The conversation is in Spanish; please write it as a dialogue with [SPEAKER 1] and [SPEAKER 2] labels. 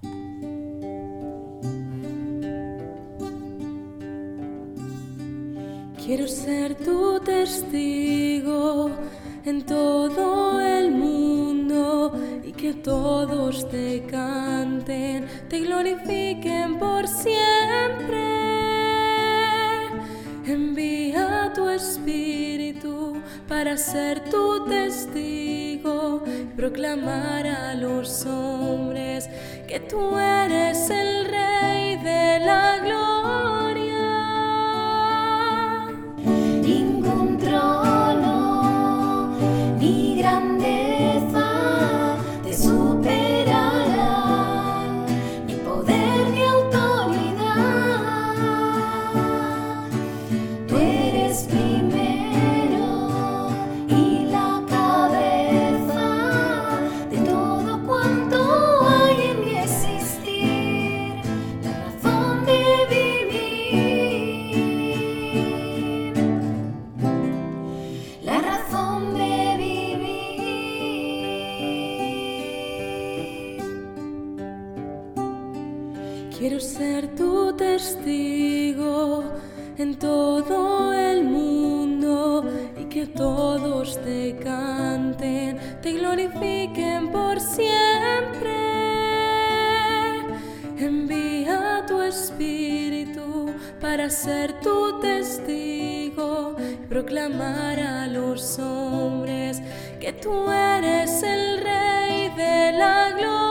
[SPEAKER 1] Quiero ser tu testigo en todo el mundo y que todos te canten, te glorifiquen por siempre. Envía tu Espíritu para ser tu testigo y proclamar a los hombres que tú eres el Rey de la gloria.
[SPEAKER 2] Ningún trono ni grandeza te superarán, ni poder ni autoridad. Tú eres primero y la cabeza de todo cuanto hay en mi existir, la razón de vivir, la razón de vivir.
[SPEAKER 1] Quiero ser tu testigo en todo el mundo y que todos te canten, te glorifiquen por siempre. Envía tu Espíritu para ser tu testigo y proclamar a los hombres que tú eres el Rey de la gloria.